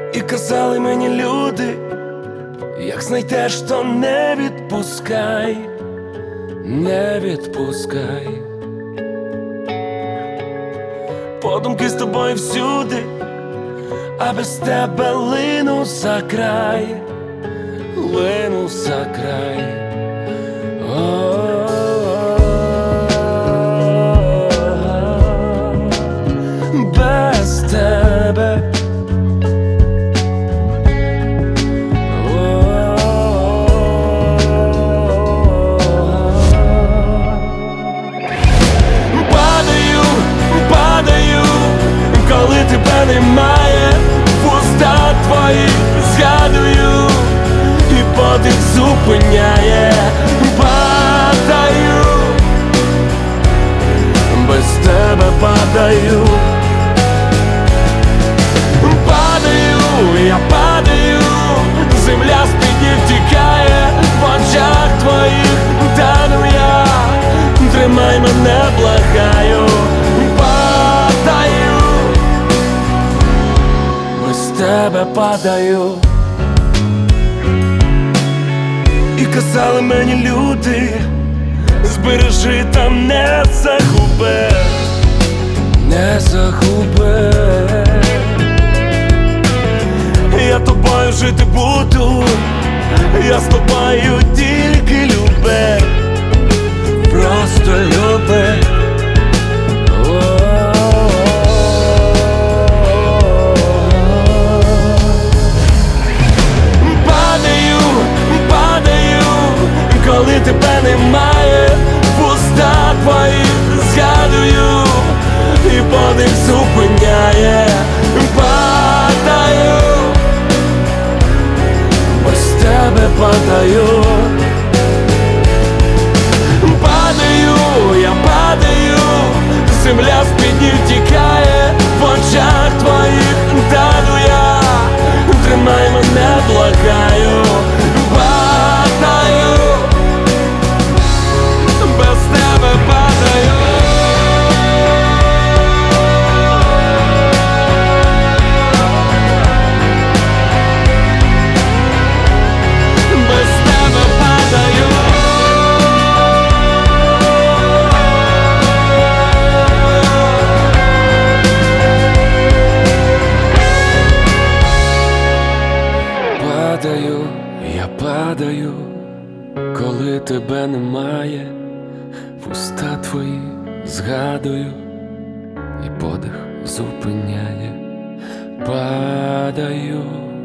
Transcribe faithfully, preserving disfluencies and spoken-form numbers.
І казали мені люди, як знайдеш, то не відпускай, не відпускай. Подумки з тобою всюди, а без тебе лину за край, лину за край. Без тебе падаю, падаю, коли тебе немає, вуста твої згадую, і подих зупиняє. Падаю, без тебе падаю. Падаю, я падаю, земля з-під ніг тікає, в очах твоїх тану я, тримай мене, благаю. Падаю, без тебе падаю. І казали мені люди, збережи та не загуби, не загуби. Я тобою жити буду, я з тобою тільки люби, просто люби. Падаю, падаю, коли тебе немає, вуста твої згадую, і подих зупиняє. Падаю, без тебе падаю. Падаю, я падаю, земля з-під ніг тікає, в очах твоїх тану я, тримай мене, благаю. Падаю, без тебе падаю. Без тебе падаю. Падаю, я падаю, коли тебе немає, вуста твої згадую, і подих зупиняє. Падаю.